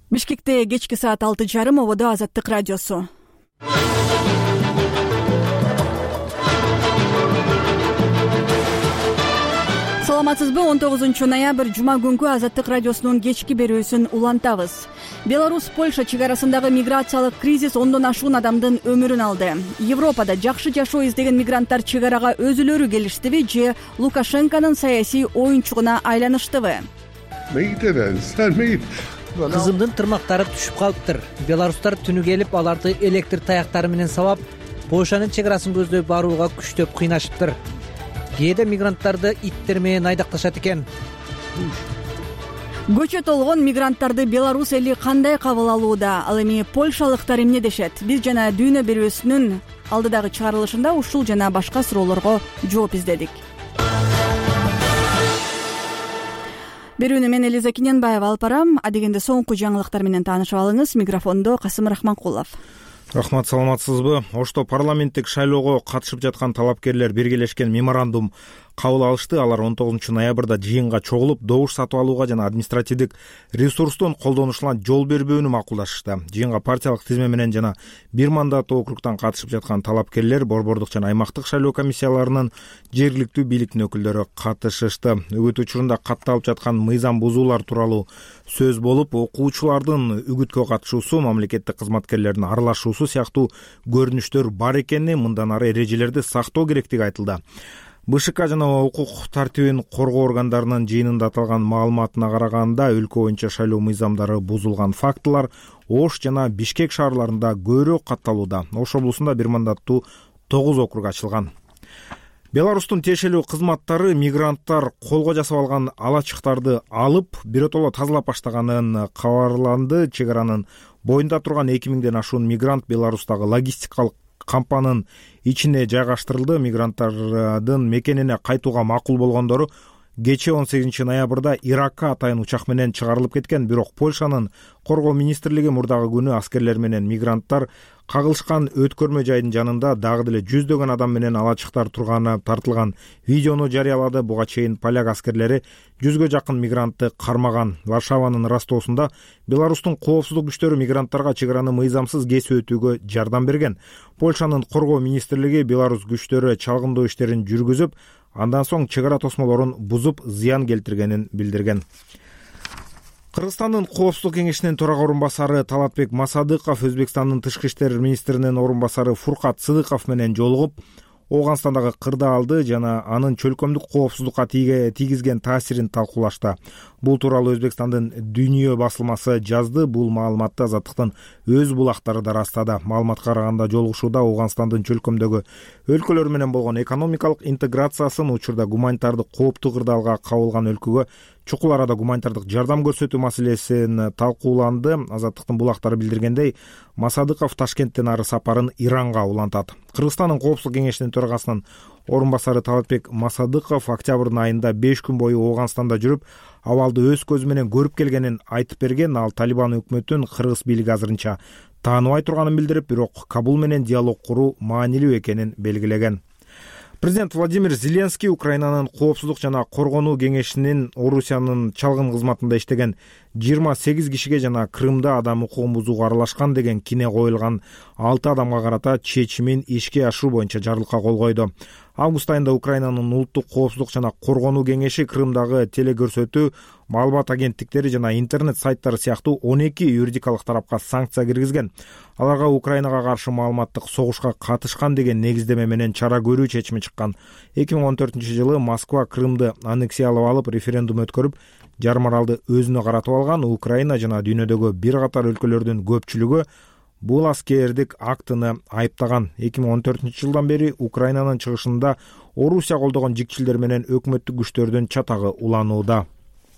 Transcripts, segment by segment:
Бишкекте кечки саат 6:30 ободо Азаттык радиосу. Саламатсызбы? 19-ноябрь жума күнкү Азаттык радиосунун кечки берүүсүн улантабыз. Беларусь-Польша чек арасындагы миграциялык кризис ондон ашуун адамдын өмүрүн алды. Европада жакшы жашоо издеген мигранттар чек арага өзүлөрү келиштиби же Лукашенконун саясий оюнчугуна айланыштыбы? Кызымдын тырмактары түшүп калыптыр. Беларустар түнү келип, аларды электр таяктары менен сабап, Польшанын чек арасын көздөй барууга күчтөп кыйнашыптыр. Кээде мигранттарды иттер менен айдакташат экен. Көчө толгон мигранттарды Беларусь эли кандай кабыл алууда? Ал эми польшалыктар эмне дешет? Биз жана Дүйнө берүүсүнүн алдыдагы чыгарылышында ушул жана башка суроолорго жооп издедик. Берүүнү мен Элиза Киненбаева алып барам. Адегенде соңку жаңылыктар менен таанышып алыңыз. Микрофондо Касым Рахманкулов. Рахмат, саламатсызбы? Ошто парламенттик шайлоого катышып жаткан талапкерлер биргелешкен меморандум кабыл алышты. Алар 19-ноябрда жыйынга чогулуп, добуш сатып алууга жана административдик ресурстун колдонушуна жол бербөөнү макулдашышты. Жыйынга партиялык тизме менен жана бир мандаттуу округтан катышып жаткан талапкерлер, борбордук жана аймактык шайлоо комиссияларынын жергиликтүү бийликтин өкүлдөрү катышышты. Үгүт учурунда катталып жаткан мыйзам бузуулар тууралуу сөз болуп, окуучулардын үгүткө катышуусу, мамлекеттик кызматкерлердин аралашуусу сыяктуу көрүнүштөр бар экени, мындан ары эрежелерди сактоо керектиги айтылды. БШК жана укук тартибин коргоо органдарынын жыйынында аталган маалыматына караганда, өлкө боюнча шайлоо мыйзамдары бузулган фактылар Ош жана Бишкек шаарларында көбүрөөк катталууда. Ош облусунда бир мандаттуу 9 округ ачылган. Беларустун тиешелүү кызматтары мигранттар колго жасап алган алачыктарды алып, биротоло тазалап баштаганын кабарланды. Чек аранын боюнда турган 2000ден ашуун мигрант Беларустагы логистикалык кампанын ичине жайгаштырылды. Мигранттардын мекенине кайтууга макул болгондору кечээ 18-ноябрда Иракка атайын учак менен чыгарылып кеткен. Бирок Польшанын коргоо министрлиги мурдагы күнү аскерлер менен мигранттар кагылышкан өткөрмө жайдын жанында дагы деле жүздөгөн адам менен алачыктар турганы тартылган видеону жарыялады. Буга чейин поляк аскерлери 100гө жакын мигрантты кармаган. Варшаванын Ростосунда Беларустун коопсуздук күчтөрү мигранттарга чек араны мыйзамсыз кесип өтүүгө жардам берген. Польшанын коргоо министрлиги Беларус күчтөрү чалгындоо иштерин жүргүзүп, андан соң чек ара тосмолорун бузуп, зыян келтиргенин билдирген. Кыргызстандын коопсуздук кеңешинин төрага орун басары Талатбек Масадыков Өзбекстандын тышкы иштер министринин орун басары Фуркат Сыдыков менен жолугуп, Ооганстандагы кырдаалды жана анын чөлкөмдүк коопсуздукка тийгизген таасирин талкуулашты. Бул тууралуу Өзбекстандын Дүйнө басылмасы жазды. Бул маалыматты Азаттыктын өз булактары да растады. Маалыматка караганда, жолугушууда Ооганстандын чөлкөмдөгү өлкөлөр менен болгон экономикалык интеграциясын, учурда гуманитардык кооптуу кырдаалга кабылган өлкөгө чукул арада гуманитардык жардам көрсөтүү маселесин талкууланды. Азаттыктын булактары билдиргендей, Масадыков Ташкенттен ары сапарын Иранга улантат. Кыргызстандын коопсуздук кеңешинин төрагасынын орун басары Талатбек Масадыков октябрдын айында 5 күн бою Ооганстанда жүрүп, абалды өз көзү менен көрүп келгенин айтып берген. Ал Талибан өкмөтүн кыргыз бийлиги азырынча тааныбай турганын билдирип, бирок Кабул менен диалог куруу маанилүү экенин белгилеген. Президент Владимир Зеленский Украинанын коопсуздук жана коргонуу кеңешинин Орусиянын чалгын кызматында иштеген 28 кишиге жана Крымда адам укугун бузууга аралашкан деген кине коюлган 6 адамга карата чечимин ишке ашыруу боюнча жарлыкка кол койду. Август айында Украинанын улуттук коопсуздук жана коргонуу кеңеши Крымдагы телекөрсөтүү, маалымат агенттиктери жана интернет сайттары сыяктуу 12 юридикалык тарапка санкция киргизген. Аларга Украинага каршы маалыматтык согушка катышкан деген негиздеме менен чара көрүү чечими чыккан. 2014-жылы Москва Крымды аннексиялап алып, референдум өткөрүп, жарым аралды өзүнө каратып алган. Украина жана дүйнөдөгү бир катар өлкөлөрдүн көпчүлүгү бул аскердик актыны айыптаган. 2014-жылдан бери Украинанын чыгышында Орусия колдогон жикчилдер менен өкмөттүк күчтөрдүн чатагы уланууда.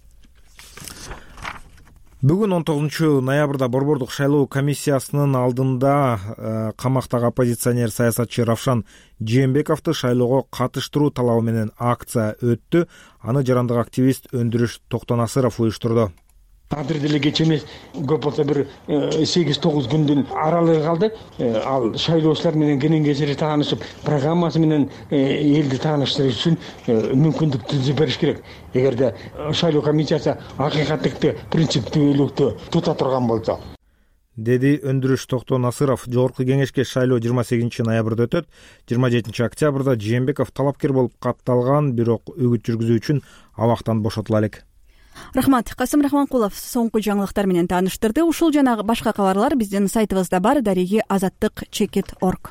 Бүгүн 19-ноябрда борбордук шайлоо комиссиясынын алдында камактагы оппозиционер саясатчы Равшан Жээнбековду шайлоого катыштыруу талабы менен акция өттү. Аны жарандык активист Өндүрүш Токтонасыров уюштурду. Азыр деле кеч эмес, көп болсо бир 8-9 күндүн аралыгы калды. Ал шайлоочулар менен кенен кесири таанышып, программасы менен элди тааныштырыш үчүн мүмкүндүк түзүп бериш керек. Эгерде шайлоо комиссиясы акыйкаттыкты, принциптүүлүктү тута турган болсо, деди Өндүрүш Токто Насыров. Жогорку кеңешке шайлоо 28 ноябрда өтөт. 27 октябрда Жээнбеков талапкер болуп катталган, бирок өгүт жүргүзүү үчүн абактан бошотула элек. Рахмат. Касым Рахманкулов соңку жаңылыктар менен тааныштырды. Ушул жана башка кабарлар биздин сайтыбызда бар. Дареги azаттык.org.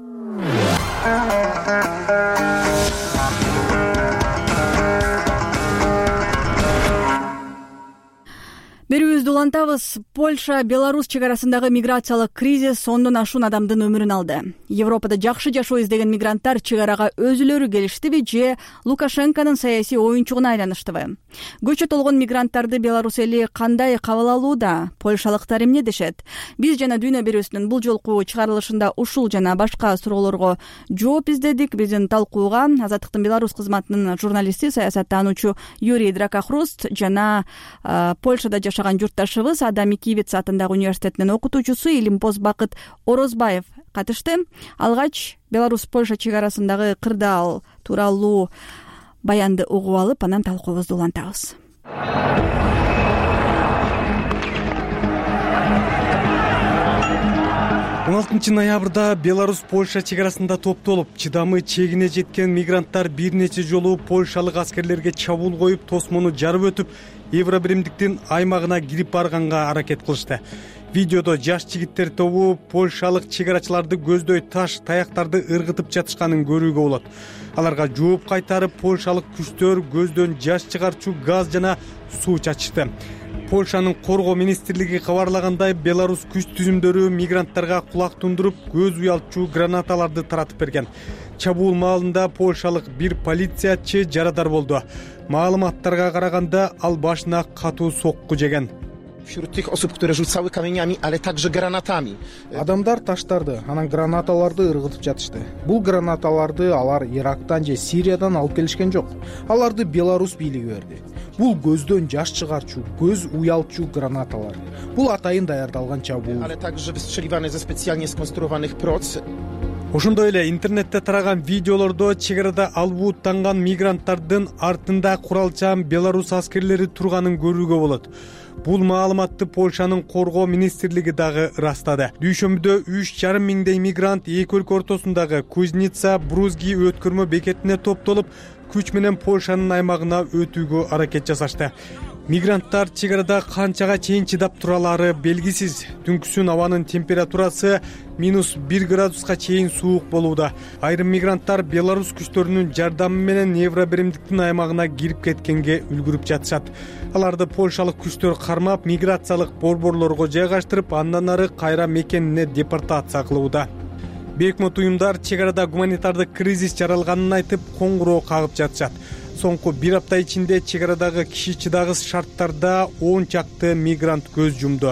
Берүүбүздү улантабыз. Польша Беларусь чек арасындагы миграциялык кризис 10дон ашуун адамдын өмүрүн алды. Европада жакшы жашоо издеген мигранттар чек арага өзүлөрү келиштиби же Лукашенконун саясий оюнчугуна айланыштыбы? Көчөт болгон мигранттарды Беларусь эли кандай кабыл алууда? Польшалыктар эмне дешет? Биз жана Дүйнө берүүсүнүн бул жолку чыгарылышында ушул жана башка суроолорго жооп издедик. Биздин талкууга Азаттыктын Беларусь кызматынын журналисти, саясаттануучу Юрий Дракохруст жана Польшада жашаган журтташыбыз Адам Микиевец атындагы университетинин окутуучусу Илимпоз Бакыт Орозбаев катышты. Алгач Беларусь Польша чек арасындагы кырдаал тууралуу баянды угуп алып, анан талкуубузду улантабыз. 16 ноябрда Беларусь Польша чек арасында топтолуп, чыдамы чегине жеткен мигранттар бир нече жолу польшалык аскерлерге чабуул коюп, тосмону жарып өтүп, Евробиримдиктин аймагына кирип барганга аракет кылышты. Видеодо жаш жигиттер тобу польшалык чегарачыларды көздөй таш, таяктарды ыргытып жатышканын көрүүгө болот. Аларга жооп кайтарып, польшалык күчтөр көздөн жаш чыгарчу газ жана суу чачышты. Польшанын коргоо министрлиги кабарлагандай, Беларусь күч түзүмдөрү мигранттарга кулак тундуруп, көз уялтчу гранаталарды таратып берген. Чабуул маалында польшалык бир полициячы жарадар болду. Маалыматтарга караганда, ал башына катуу сокку жеген. Wśród tych osób, które rzucały kamieniami, ale także granatami. Адамдар таштарды, анан гранаталарды ыргытып жатышты. Бул гранаталарды алар Ирактан же Сириядан алып келишкен жок. Аларды Беларусь бийлиги берди. Бул көздөн жаш чыгарчу, көз уялтчу гранаталар. Бул атайын даярдалган чабуул. Ale także wystrzeliwane ze specjalnie skonstruowanych proc. Ошондой эле интернетте тараган видеолордо чек арада албууттанган мигранттардын артында куралчан Беларусь аскерлери турганын көрүүгө болот. Бул маалыматты Польшанын коргоо министрлиги дагы ырастады. Дүйшөмбүдө 3,5 миңдей мигрант эки өлкө ортосундагы Кузница Брузги өткөрмө бекетине топтолуп, күч менен Польшанын аймагына өтүүгө аракет жасашты. Мигранттар чек арада канчага чейин чыдап туралары белгисиз. Түнкүсүн абанын температурасы -1 градуска чейин суук болууда. Айрым мигранттар Беларусь күчтөрүнүн жардамы менен Евробиримдиктин аймагына кирип кеткенге үлгүрүп жатышат. Аларды польшалык күчтөр кармап, миграциялык борборлорго жайгаштырып, андан ары кайра мекенине депортация кылууда. Бекмот уюмдар чек арада гуманитардык кризис жаралганын айтып, коңгуроо кагып жатышат. Соңку бир апта ичинде чек арадагы киши чыдагыс шарттарда 10 чакты мигрант көз жумду.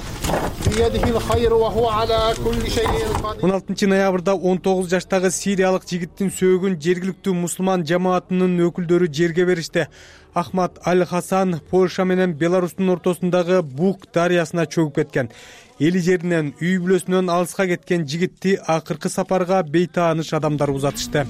16 ноябрда 19 жаштагы сириялык жигиттин сөөгүн жергиликтүү мусулман жамаатынын өкүлдөрү жерге беришти. Ахмад Аль-Хасан Польша менен Беларустун ортосундагы Бук дарыясына чөгүп кеткен. Эли жеринен, үй бүлөсүнөн алыска кеткен жигитти акыркы сапарга бейтааныш адамдар узатышты.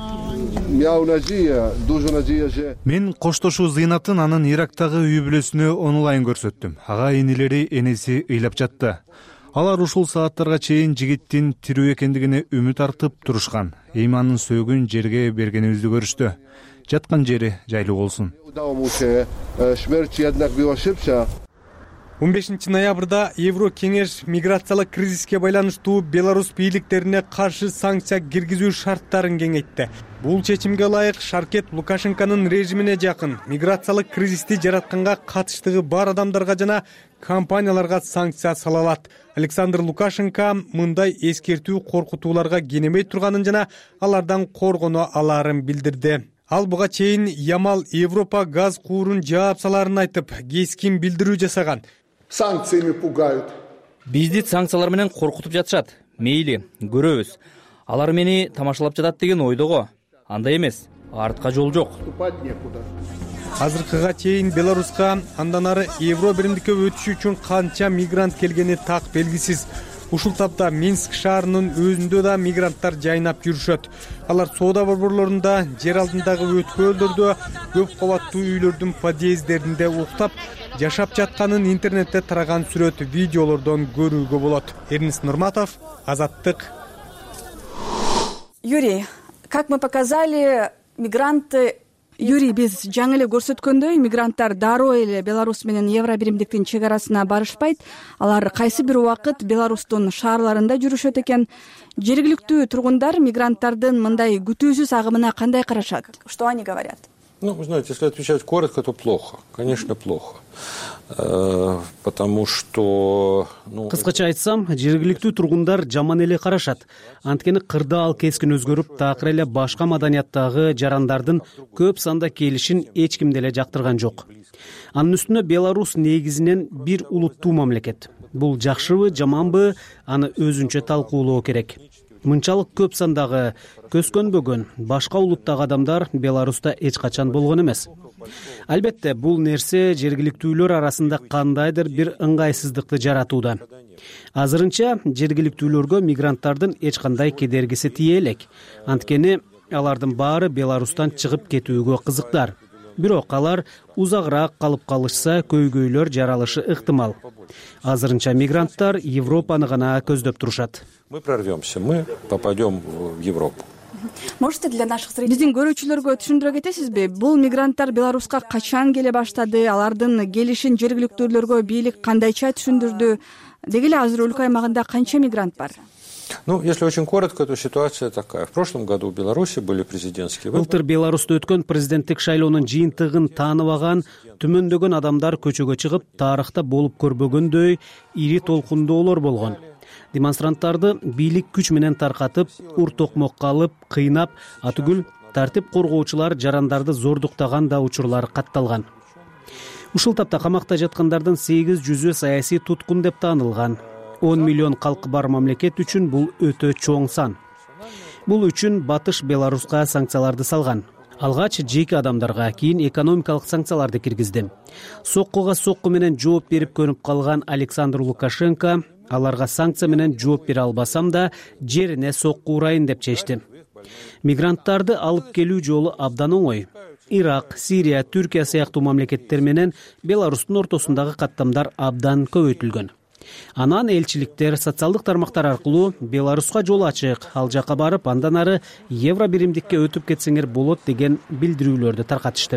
Мен коштошуу зыйнатын анын Ирактагы үй бүлөсүнө онлайн көрсөттүм. Ага энелери энеси ыйлап жатты. Алар ушул сааттарга чейин жигиттин тирүү экендигине үмүт артып турушкан. Эми анын сөөгүн жерге бергенибизди көрүштү. Жаткан жери жайлуу болсун. 15 ноябрда Евро кеңеш миграциялык кризиске байланыштуу Беларусь бийликтерине каршы санкция киргизүү шарттарын кеңейтти. Бул чечимге ылайык Шаркет Лукашенконун режимине жакын миграциялык кризисти жаратканга катыштыгы бар адамдарга жана компанияларга санкция сала алат. Александр Лукашенко мындай эскертүү коркутууларга кенемей турганын жана алардан коргоно аларын билдирди. Ал буга чейин Ямал Европа газ куурун жаап саларын айтып, кескин билдирүү жасаган. Санкциями пугают. Бизди санкциялар менен коркутуп жатышат. Мейли, көрөбүз. Алар мени тамашалап жатат деген ойдого. Андай эмес. Артка жол жок. азыркыга чейин Беларуска андан ары Евро биримдикке өтүш үчүн канча мигрант келгени так белгисиз. Ушул тапта Минск шаарынын өзүндө да мигранттар жайнап жүрүшөт. Алар соода борборлорунда, жер алдындагы өткөлдөрдө, көп кабаттуу үйлөрдүн подъезддеринде уктап жашап жатканын интернетте тараган сүрөт, видеолордон көрүүгө болот. Эрнис Нурматов, Азаттык. Юрий, как мы показали, мигранты... Юрий, биз жаңы эле көрсөткөндөй, мигранттар дароо эле Беларусь менен Евро биримдиктин чек арасына барышпайт. Алар кайсы бир убакыт Беларустун шаарларында жүрүшөт экен. Жергиликтүү тургундар мигранттардын мындай күтүүсүз агымына кандай карашат? Что они говорят? Вы знаете, если отвечать коротко, то плохо. Конечно, плохо. Потому что... Кыскача айтсам, жергиликтүү тургундар жаман эле карашат. Анткени кырдаал кескин өзгөрүп, такыр эле башка маданияттагы жарандардын көп санда келишин эч ким деле жактырган жок. Анын үстүнө Беларусь негизинен бир улуттуу мамлекет. Бул жакшыбы, жаманбы, аны өзүнчө талкуулоо керек. Мынчалык көп сандагы көскөнбөгөн башка улуттагы адамдар Беларуста эч качан болгон эмес. Албетте, бул нерсе жергиликтүүлөр арасында кандайдыр бир ыңгайсыздыкты жаратууда. Азырынча жергиликтүүлөргө мигранттардын эч кандай кедергиси тие элек. Анткени алардын баары Беларустан чыгып кетүүгө кызыктар. Бирок алар узагыраак калып калышса, көйгөйлөр жаралышы ыктымал. Азырынча мигранттар Европаны гана көздөп турушат. Мы прорвемся, мы попадем в Европу. Можете для наших зрителей... Биздин көрүүчүлөргө түшүндүрө кетесизби? Бул мигранттар Беларуска качан келе баштады? Алардын келишин жергиликтүүлөргө бийлик кандайча түшүндүрдү? Деги эле азыр өлкө аймагында канча мигрант бар? Если очень коротко, то ситуация такая. В прошлом году в Беларуси были президентские выборы. Былтыр Беларусьта өткөн президенттик шайлоонун жыйынтыгын тааныбаган түмөндөгөн адамдар көчөгө чыгып, тарыхта болуп көрбөгөндөй ири толкундоолор болгон. Демонстранттарды бийлик күч менен таркатып, ур-токмокко алып, кыйнап, атүгүл тартип коргоочулар жарандарды зордуктаган да учурлар катталган. Ушул тапта камакта жаткандардын 800-ü саясий туткун деп таанылган. 10 миллион калкы бар мамлекет үчүн бул өтө чоң сан. Бул үчүн Батыш Беларуска санкцияларды салган. Алгач жеке адамдарга, кийин экономикалык санкцияларды киргизди. Соккуга сокку менен жооп берип көнүп калган Александр Лукашенко аларга санкция менен жооп бере албасам да жерине сокку урайын деп чечти. Мигранттарды алып келүү жолу абдан оңой. Ирак, Сирия, Түркия сыяктуу мамлекеттер менен Беларустун ортосундагы каттамдар абдан көбөйтүлгөн. Анан элчиликтер, социалдык тармактар аркылуу Беларуска жол ачык, ал жака барып, андан ары Евро биримдикке өтүп кетсеңер болот деген билдирүүлөрдү таркатышты.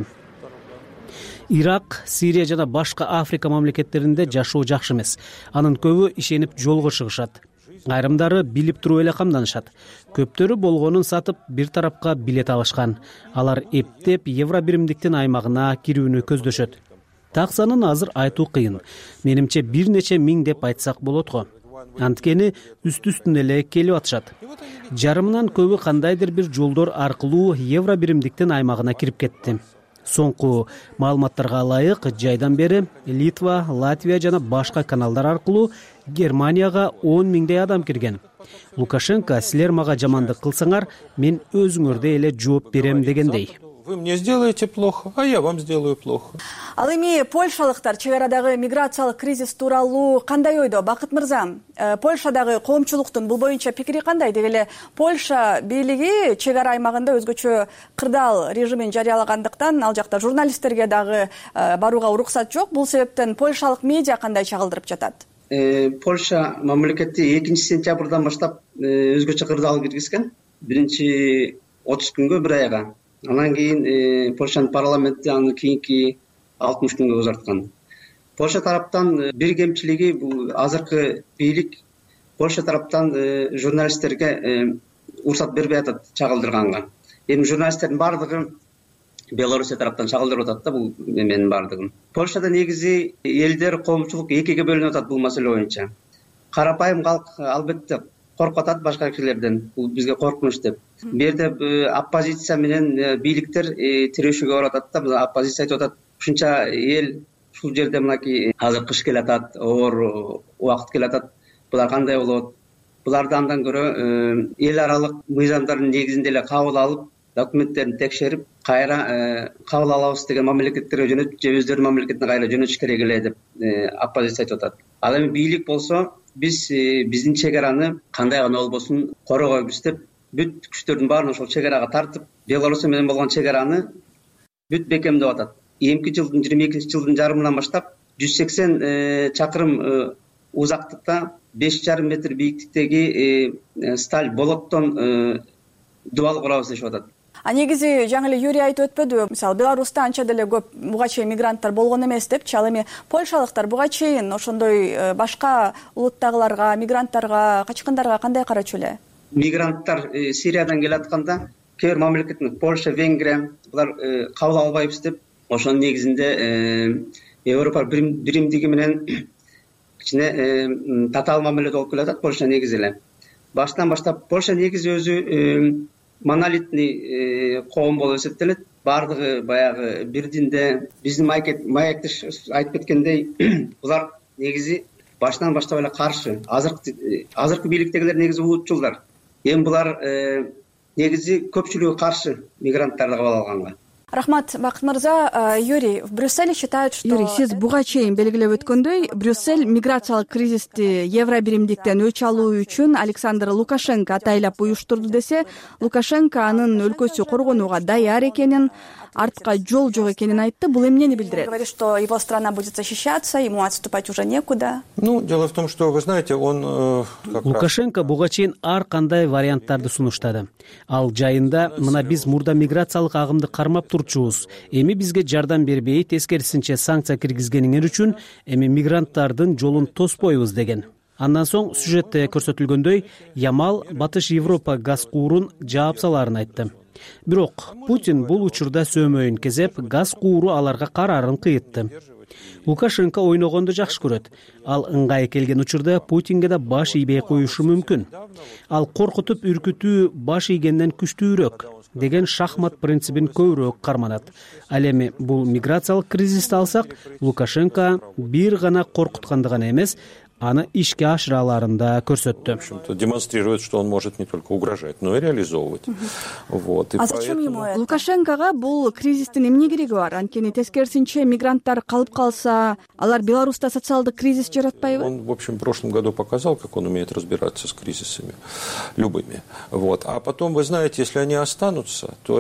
Ирак, Сирия жана башка Африка мамлекеттеринде жашоо жакшы эмес. Анын көбү ишенип жолго чыгышат. Айрымдары билип туруп эле камданышат. Көптөрү болгонун сатып, бир тарапка билет алышкан. Алар эптеп Евро биримдиктин аймагына кирүүнү көздөшөт. Так санын азыр айтуу кыйын. Менимче бир нече миң деп айтсак болот го. Анткени үстү-үстүнө эле келип атышат. Жарымынан көбү кандайдыр бир жолдор аркылуу Евро биримдиктин аймагына кирип кетти. Соңку маалыматтарга ылайык, жайдан бери Литва, Латвия жана башка каналдар аркылуу Германияга 10 миңдей адам кирген. Лукашенко, силер мага жамандык кылсаңар, мен өзүңөрдө эле жооп берем дегендей. Вы мне сделаете плохо, а я вам сделаю плохо. Ал эми польшалыктар чек арадагы миграциялык кризис тууралуу кандай ойдо? Бакыт мырза, Польшадагы коомчулуктун бул боюнча пикири кандай? Деги эле Польша бийлиги чек ара аймагында өзгөчө кырдаал режимин жарыялагандыктан ал жакта журналисттерге дагы барууга уруксат жок. Бул себептен польшалык медиа кандайча кылдырып жатат? Польша мамлекети 2-сентябрдан баштап өзгөчө кырдаал киргизген. Биринчи 30 күнгө, бир айга. Анан кийин Польшанын парламенти аны кийинки 60 күнгө узарткан. Польша тараптан бир кемчилиги бул азыркы бийлик Польша тараптан журналисттерге уруксат бербей атат чагылдырганга. Эми журналисттердин бардыгы Белоруссия тараптан чагылдырып атат да бул эменин бардыгын. Польшада негизи элдер, коомчулук экиге бөлүнүп атат бул маселе боюнча. Карапайым калк албетте коркуп атат башка кишилерден. Бул бизге коркунуч деп. Бу жерде оппозиция менен бийликтер тирешүүгө барып атат да. Оппозиция айтып атат, ушунча эл ушул жерде мынакей азыр кыш келатат, оор убакыт келатат. Булар кандай болот? Буларды андан көрө эл аралык мыйзамдардын негизинде эле кабыл алып, документтерин текшерип кайра кабыл алабыз деген мамлекеттерге жөнөтүп же өздөрүнүн мамлекетине кайра жөнөтүш керек эле деп оппозиция айтып атат. Ал эми бийлик болсо биз биздин чек араны кандай гана болбосун коргойбуз деп бүт күчтөрдүн баарын ошол чек арага тартып, Белоруссия менен болгон чек араны бүт бекемдеп атат. Эмки жылдын 22 жылдын жарымынан баштап 180 чакырым узактыкта 5,5 метр бийиктиктеги сталь болоттон дубал курабыз дешип атат. Негизи жаңы эле Юрий айтып өтпөдүбү? Мисалы Беларуста анча деле көп буга чейин мигранттар болгон эмес депчи. Ал эми польшалыктар буга чейин ошондой башка улуттагыларга, мигранттарга, качкындарга кандай карачу эле? Мигранттар Сириядан келатканда кээ бир мамлекеттин Польша, Венгрия булар кабыл албайбыз деп ошонун негизинде Европа биримдиги менен кичине татаал мамиледе болуп келатат Польша негизи эле. Баштан баштап Польша негизи өзү монолитный коом болуп эсептелет. Бардыгы баягы бир динде, биздин маектеш айтып кеткендей, булар негизи баштан баштап эле каршы. Азыркы бийликтегилер негизи улутчулдар. Эми булар негизи көпчүлүгү каршы мигранттарды кабыл алганга. Рахмат, Бакыт мырза. Юрий, в Брюсселе считают, что... Юрий, сиз буга чейин белгилеп өткөндөй, Брюссель миграциялык кризисти евро биримдиктен өч алуу үчүн Александр Лукашенко атайлап уюштурду десе, Лукашенко анын өлкөсү коргонууга даяр экенин, артка жол жок экенин айтты. Бул эмнени билдирет? Говорит, что его страна будет защищаться, ему отступать уже некуда. Дело в том, что, вы знаете, он... Лукашенко буга чейин ар кандай варианттарды сунуштады. Ал жайында мына биз мурда миграциялык агымды кармап турчубуз. Эми бизге жардам бербей, тескерисинче санкция киргизгениңер үчүн эми мигранттардын жолун тоспойбуз деген. Андан соң сюжетте көрсөтүлгөндөй, Ямал Батыш Европа газ куурун жаап салаарын айтты. Бирок Путин бул учурда сөмөйүн кезеп, газ кууру аларга карарын кыйытты. Лукашенко ойногонду жакшы көрөт. Ал ыңгай келген учурда Путинге да баш ийбей коюшу мүмкүн. Ал коркутуп үркүтүү баш ийгенден күчтүүрөөк деген шахмат принцибин көбүрөөк карманат. Ал эми бул миграциялык кризисти алсак, Лукашенко бир гана коркутканды гана эмес, аны ишке ашыра аларын да көрсөттү. Демонстрирует, что он может не только угрожать, но и реализовывать. А зачем ему это? Лукашенкога бул кризистин эмне кереги бар? Анткени тескерисинче мигранттар калып калса, алар Беларуста социалдык кризис жаратпайбы? Он, в общем, в прошлом году показал, как он умеет разбираться с кризисами любыми. А потом, вы знаете, если они останутся, то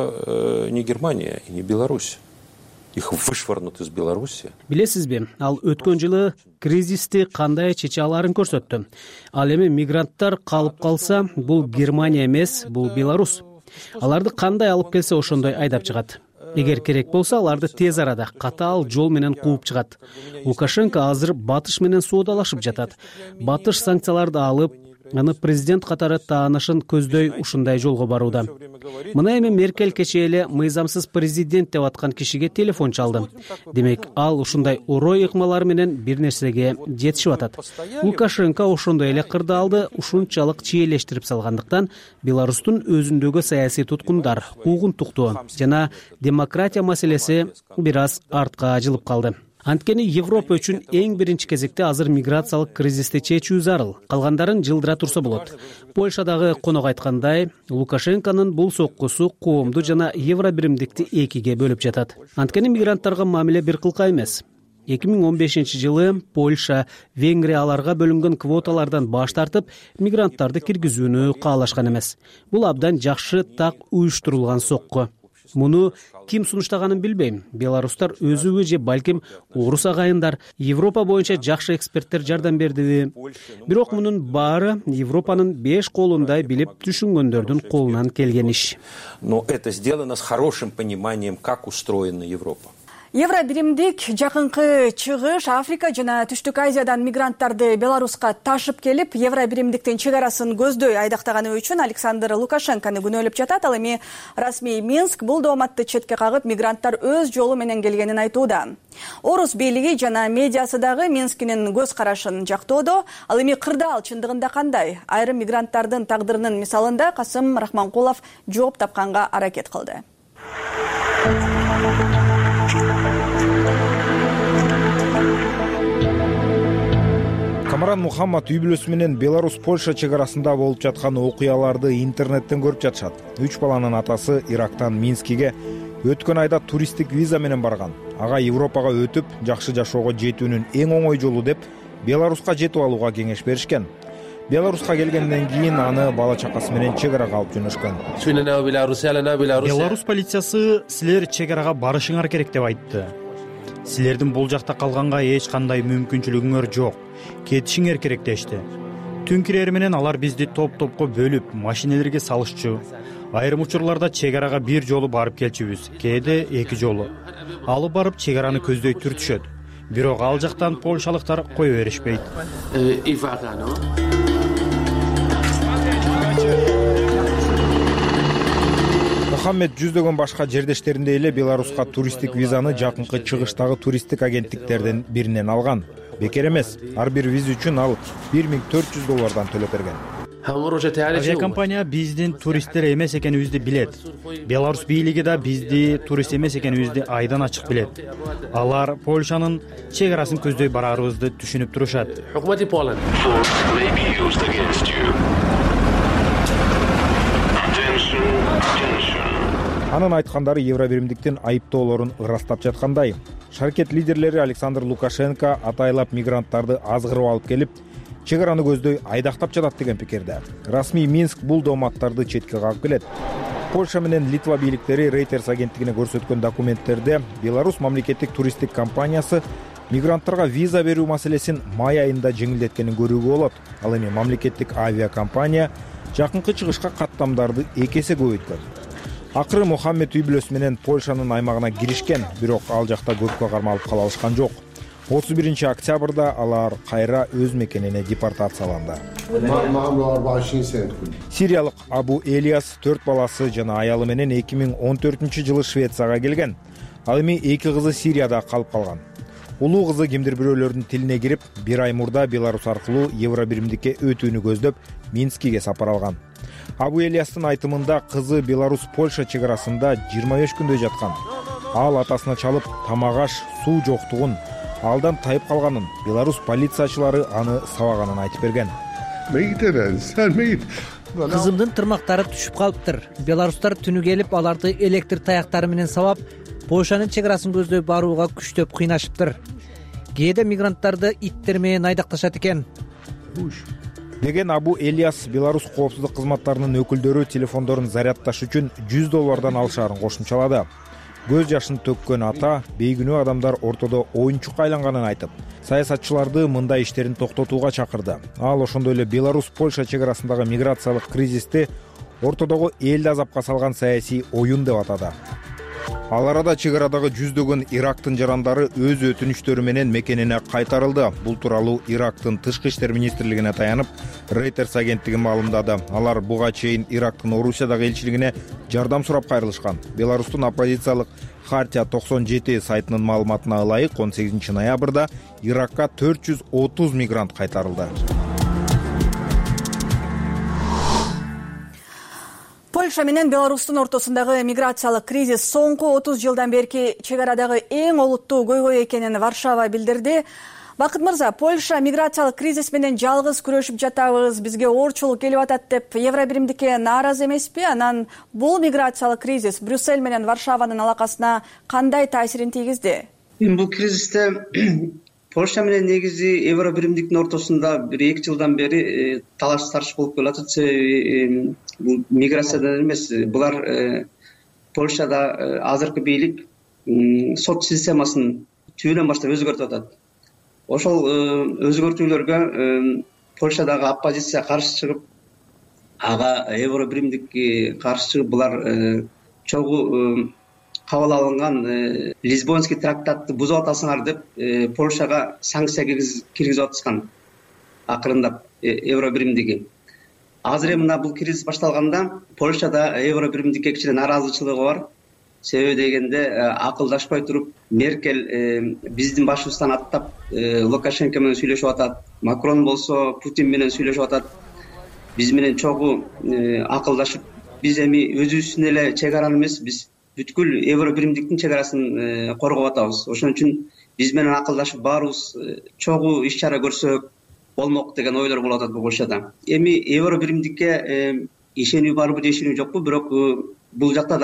это не Германия и не Беларусь. Их вышвырнут из Беларуси. Билесизби, ал өткөн жылы кризисти кандай чече аларын көрсөттү. Ал эми мигранттар калып калса, бул Германия эмес, бул Беларусь. Аларды кандай алып келсе ошондой айдап чыгат. Эгер керек болсо, аларды тез арада катаал жол менен кууп чыгат. Лукашенко азыр Батыш менен соодалашып жатат. Батыш санкцияларды алып, аны президент катары таанышын көздөй ушундай жолго барууда. Мына эми Меркель кечээ эле мыйзамсыз президент деп аткан кишиге телефон чалды. Демек, ал ушундай орой ыкмалар менен бир нерсеге жетишип атат. Лукашенко ошондой эле кырдаалды ушунчалык чиелештирип салгандыктан Беларустун өзүндөгү саясий туткундар, куугунтуктоо жана демократия маселеси бир аз артка жылып калды. Анткени Европа үчүн эң биринчи кезекте азыр миграциялык кризисти чечүү зарыл. Калгандарын жылдыра турса болот. Польшадагы конок айткандай, Лукашенконун бул соккусу коомду жана евро биримдикти экиге бөлүп жатат. Анткени мигранттарга мамиле бир кылка эмес. 2015 жылы Польша, Венгрия аларга бөлүнгөн квоталардан баш тартып, мигранттарды киргизүүнү каалашкан эмес. Бул абдан жакшы так уюштурулган сокку. Муну ким сунуштаганын билбейм. Беларустар өзүбү же балким орус агайындар, Европа боюнча жакшы эксперттер жардам бердиби? Бирок мунун баары Европанын 5 колундай билип түшүнгөндөрдүн колунан келген иш. Но это сделано с хорошим пониманием, как устроена Европа. Евро биримдик жакынкы чыгыш Африка жана Түштүк Азиядан мигранттарды Беларуска ташып келип, евро биримдиктин чек арасын көздөй айдактаганы үчүн Александр Лукашенкону күнөөлөп жатат. Ал эми расмий Минск бул дооматты четке кагып, мигранттар өз жолу менен келгенин айтууда. Орус бийлиги жана медиасы дагы Минскинин көз карашын жактоодо. Ал эми кырдаал чындыгында кандай? Айрым мигранттардын тагдырынын мисалында Касым Рахманкулов жооп тапканга аракет кылды. Камран Мухаммад үй бүлөсү менен Беларусь Польша чек арасында болуп жаткан окуяларды интернеттен көрүп жатышат. 3 баланын атасы Ирактан Минскиге өткөн айда туристтик виза менен барган. Ага Европага өтүп, жакшы жашоого жетүүнүн эң оңой жолу деп Беларуска жетип алууга кеңеш беришкен. Беларуска келгенден кийин аны бала чакасы менен чек арага алып жөнөшкөн. Беларусь полициясы силер чек арага барышыңар керек деп айтты. Силердин бул жакта калганга эч кандай мүмкүнчүлүгүңөр жок. Кетишиңер керек дешти. Түн кирери менен алар бизди топ-топко бөлүп, машинелерге салышчу. Айрым учурларда чек арага бир жолу барып келчүбүз, кээде 2 жолу. Алып барып чек араны көздөй түртүшөт. Бирок ал жактан польшалыктар кое беришпейт. Мухаммед жүздөгөн башка жердештериндей эле Беларуска туристтик визаны жакынкы чыгыштагы туристтик агенттиктерден биринен алган. Бекер эмес, ар бир виза үчүн ал $1400 төлөп берген. Авиакомпания биздин туристтер эмес экенибизди билет. Беларусь бийлиги да бизди турист эмес экенибизди айдан ачык билет. Алар Польшанын чек арасын көздөй барарыбызды түшүнүп турушат. Анын айткандары Евробиримдиктин айыптоолорун ырастап жаткандай. Шаркет лидерлери Александр Лукашенко атайлап мигранттарды азгырып алып келип, чек араны көздөй айдактап жатат деген пикирде. Расмий Минск бул дооматтарды четке кагып келет. Польша менен Литва бийликтери Reuters агенттигине көрсөткөн документтерде Беларусь мамлекеттик туристтик компаниясы мигранттарга виза берүү маселесин май айында жеңилдеткенин көрүүгө болот. Ал эми мамлекеттик авиакомпания жакынкы чыгышка каттамдарды 2 эсе көбөйткөн. Акыры Мухаммед үй бүлөсү менен Польшанын аймагына киришкен, бирок ал жакта көпкө кармалып кала алышкан жок. 31 октябрда алар кайра өз мекенине депортацияланды. Сириялык Абу Элияс 4 баласы жана аялы менен 2014-жылы Швецияга келген. Ал эми 2 кызы Сирияда калып калган. Улуу кызы кимдир бирөөлөрдүн тилине кирип, 1 ай мурда Беларусь аркылуу Евробиримдикке өтүүнү көздөп Минскиге сапар алган. Абу Элиястын айтымында кызы Беларусь Польша чек арасында 25 күндөй жаткан. Ал атасына чалып, тамак аш, суу жоктугун, алдан тайып калганын, Беларусь полициячылары аны сабаганын айтып берген. Кызымдын тырмактары түшүп калыптыр. Беларустар түнү келип, аларды электр таяктары менен сабап, Польшанын чек арасын көздөй барууга күчтөп кыйнашыптыр. Кээде мигранттарды иттер менен айдакташат экен деген Абу Элияс Беларусь коопсуздук кызматтарынын өкүлдөрү телефондорун зарядташ үчүн $100 алышаарын кошумчалады. Көз жашын төккөн ата бейгүнөө адамдар ортодо оюнчукка айланганын айтып, саясатчыларды мындай иштерин токтотууга чакырды. Ал ошондой эле Беларусь Польша чек арасындагы миграциялык кризисти ортодогу элди азапка салган саясий оюн деп атады. Ал арада чек арадагы жүздөгөн Ирактын жарандары өз өтүнүчтөрү менен мекенине кайтарылды. Бул тууралуу Ирактын тышкы иштер министрлигине таянып, Reuters агенттиги маалымдады. Алар буга чейин Ирактын Орусиядагы элчилигине жардам сурап кайрылышкан. Беларустун оппозициялык Хартия 97 сайтынын маалыматына ылайык 18 ноябрда Иракка 430 мигрант кайтарылды. Польша менен Беларустун ортосундагы миграциялык кризис соңку 30 жылдан берки чек арадагы эң олуттуу көйгөй экенин Варшава билдирди. Бакыт мырза, Польша миграциялык кризис менен жалгыз күрөшүп жатабыз, бизге оорчулук келип атат деп Евробиримдикке нааразы эмеспи? Анан бул миграциялык кризис Брюссель менен Варшаванын алакасына кандай таасирин тийгизди? Бул кризисте Польша менен негизи Евробиримдиктин ортосунда 1-2 жылдан бери талаш тартыш болуп келатат. Себеби бул миграциядан эмес, булар Польшада азыркы бийлик сот системасын түбүнөн баштап өзгөртүп атат. Ошол өзгөртүүлөргө Польшадагы оппозиция каршы чыгып, ага Евробиримдикке каршы чыгып, булар чогуу кабыл алынган Лисбонский трактатты бузуп атасыңар деп Польшага санкция киргизип атышкан акырындап Евробиримдиги. Азыр эми мына бул кризис башталганда Польшада Евробиримдикке кичине нааразычылыгы бар. Себеби дегенде акылдашпай туруп Меркель биздин башыбыздан аттап Лукашенко менен сүйлөшүп атат. Макрон болсо Путин менен сүйлөшүп атат. Биз менен чогуу акылдашып, биз эми өзүбүздүн эле чек араны эмес, биз бүткүл Евробиримдиктин чек арасын коргоп атабыз. Ошон үчүн биз менен акылдашып баарыбыз чогуу иш чара көрсөк, болмок деген ойлор болуп атат Польшада. Эми евро биримдикке ишенүү барбы же ишенүү жокпу, бирок бул жакта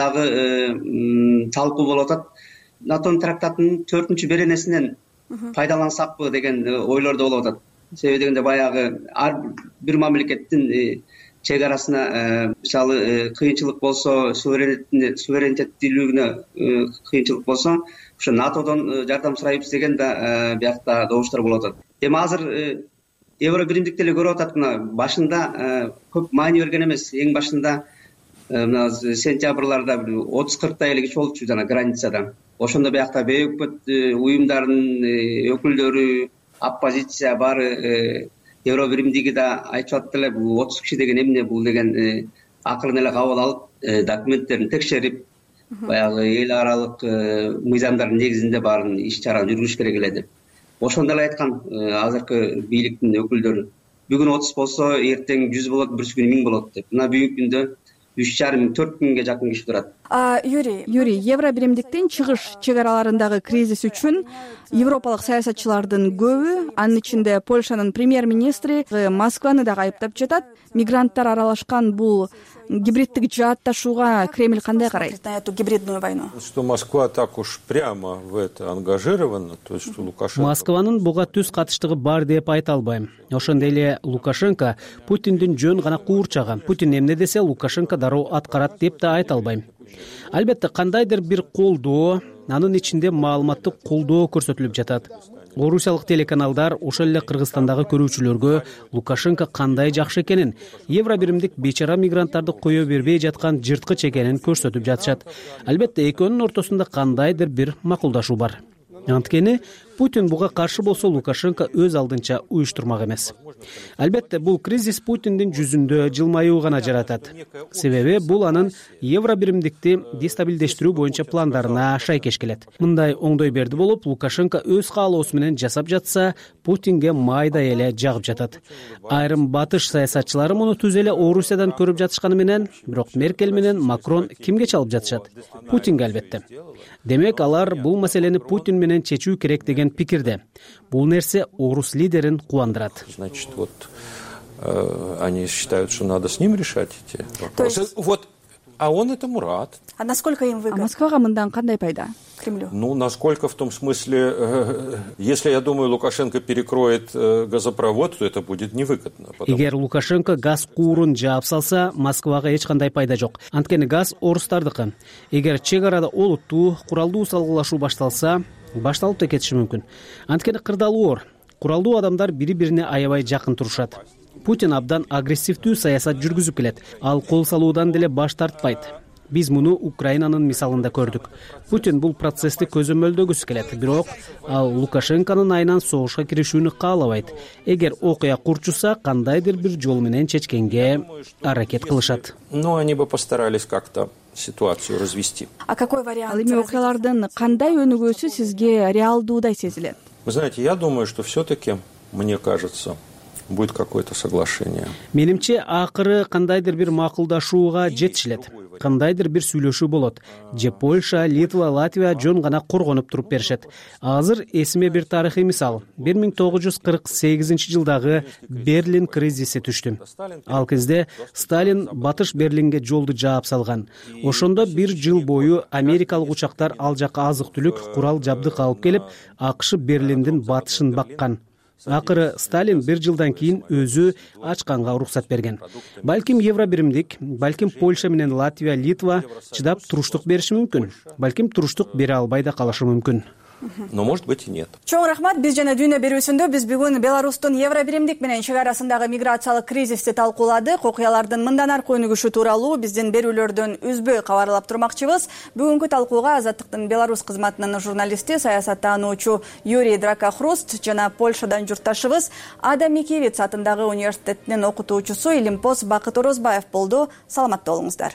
дагы талкуу болуп атат. НАТОнун трактатынын 4-беренесинен пайдалансакпы деген ойлор да болуп атат. Себеби дегенде баягы ар бир мамлекеттин чек арасына мисалы кыйынчылык болсо, суверенитеттүүлүгүнө кыйынчылык болсо, ошо НАТОдон жардам сурайбыз деген да биякта добуштар болуп атат. Эми азыр евро биримдикти эле көрүп атат. Мына башында көп маани берген эмес. Эң башында мына сентябрларда 30-40 эле киши болчу жана границада. Ошондо биякта бейөкмөт уюмдардын өкүлдөрү, оппозиция баары евро биримдиги да айтып атты эле, бул 30 киши деген эмне, бул деген акырын эле кабыл алып, документтерин текшерип, баягы эл аралык мыйзамдардын негизинде баарын иш чараны жүргүзүш керек эле деп. Ошондо эле айткан азыркы бийликтин өкүлдөрү. Бүгүн 30 болсо, эртең 100 болот, бүрсү күнү 1000 болот деп. Мына бүгүнкү күндө 3,5-4 жакын киши турат. Юрий, евро биримдиктин чыгыш чек араларындагы кризис үчүн европалык саясатчылардын көбү, анын ичинде Польшанын премьер-министри Москваны да айыптап жатат. Мигранттар аралашкан бул гибриддик жаатташууга Кремль кандай карайт? Эту гибридную войну. Что Москва так уж прямо в это ангажирована, то есть что Лукашенко. Москванын буга түз катыштыгы бар деп айта албайм. Ошондой эле Лукашенко Путиндин жөн гана куурчаган. Путин эмне десе Лукашенко дароо аткарат деп да айта албайм. Албетте кандайдыр бир колдоо, анын ичинде маалыматтык колдоо көрсөтүлүп жатат. Орусиялык телеканалдар ошол эле Кыргызстандагы көрүүчүлөргө Лукашенко кандай жакшы экенин, евро биримдик бечара мигранттарды кое бербей жаткан жырткыч экенин көрсөтүп жатышат. Албетте экөөнүн ортосунда кандайдыр бир макулдашуу бар. Анткени Путин буга каршы болсо, Лукашенко өз алдынча уюштурмак эмес. Албетте бул кризис Путиндин жүзүндө жылмаюу гана жаратат. Себеби бул анын евро биримдикти дестабилдештирүү боюнча пландарына шайкеш келет. Мындай оңдой берди болуп, Лукашенко өз каалоосу менен жасап жатса, Путинге майда эле жагып жатат. Айрым батыш саясатчылары муну түз эле Орусиядан көрүп жатышканы менен, бирок Меркель менен Макрон кимге чалып жатышат? Путинге албетте. Демек алар бул маселени Путин менен чечүү керек деген пикирде. Бул нерсе орус лидерин кубандырат. Значит, вот они считают, что надо с ним решать эти вопросы. Вот, а он этому рад. А насколько им выгодно? Москвага мындан кандай пайда Кремлю? Ну, насколько в том смысле, если, я думаю, Лукашенко перекроет газопровод, то это будет невыгодно. Эгер Лукашенко газ куурун жаап салса, Москвага эч кандай пайда жок. Анткени газ орустардыкы. Эгер чек арада олуттуу, куралдуу салгылашуу башталса, башталып да кетиши мүмкүн. Анткени кырдаалуу оор. Куралдуу адамдар бири-бирине аябай жакын турушат. Путин абдан агрессивдүү саясат жүргүзүп келет. Ал кол салуудан деле баш тартпайт. Биз муну Украинанын мисалында көрдүк. Путин бул процессти көзөмөлдөгүсү келет, бирок ал Лукашенконун айынан согушка киришүүнү каалабайт. Эгер окуя курчуса, кандайдыр бир жол менен чечкенге аракет кылышат. Ну, они бы постарались как-то ситуацию развести. А какой вариант? Ал эми окуялардын кандай өнүгүүсү сизге реалдуудай сезилет? Вы знаете, я думаю, что все-таки, мне кажется, будет какое-то соглашение. Менимче акыры кандайдыр бир макулдашууга жетишилет. Кандайдыр бир сүйлөшүү болот. Же Польша, Литва, Латвия жөн гана коргонуп туруп беришет. Азыр эсиме бир тарыхый мисал. 1948-жылдагы Берлин кризиси түштү. Ал кезде Сталин батыш Берлинге жолду жаап салган. Ошондо бир жыл бою америкалык учактар ал жака азык-түлүк, курал жабдык алып келип, АКШ Берлиндин батышын баккан. Акыры Сталин бир жылдан кийин өзү ачканга уруксат берген. Балким евро биримдик, балким Польша менен Латвия, Литва чыдап туруштук бериши мүмкүн. Балким туруштук бере албай да калышы мүмкүн. Но может быть и нет. Чоң рахмат. Биз жана дүйнө берүүсүндө биз бүгүн Беларустун евро биримдик менен чек арасындагы миграциялык кризисти талкууладык. Окуялардын мындан аркы өнүгүшү тууралуу биздин берүүлөрдөн үзбөй кабарлап турмакчыбыз. Бүгүнкү талкууга Азаттыктын Беларусь кызматынын журналисти, саясаттануучу Юрий Дракохруст жана Польшадан журтташыбыз Адам Микиевиц атындагы университеттин окутуучусу Илимпоз Бакыт Орозбаев болду. Саламатта болуңуздар.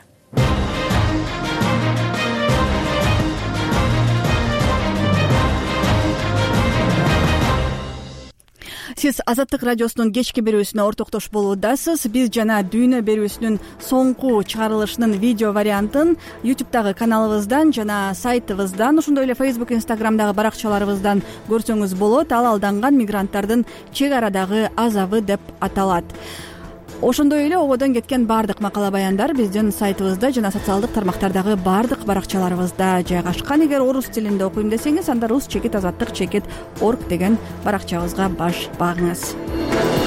сиз Азаттык радиосунун кечки берүүсүнө ортоктош болуудасыз. Биз жана дүйнө берүүсүнүн соңку чыгарылышынын видео вариантын YouTube'дагы каналыбыздан жана сайтыбыздан, ошондой эле Facebook, Instagram'дагы баракчаларыбыздан көрсөңүз болот. Ал алданган мигранттардын чек арадагы азабы деп аталат. Ошондой эле ободон кеткен баардык макала баяндар биздин сайтыбызда жана социалдык тармактардагы баардык баракчаларыбызда жайгашкан. Эгер орус тилинде окуйм десеңиз, анда rus-azattik.org деген баракчабызга баш багыңыз.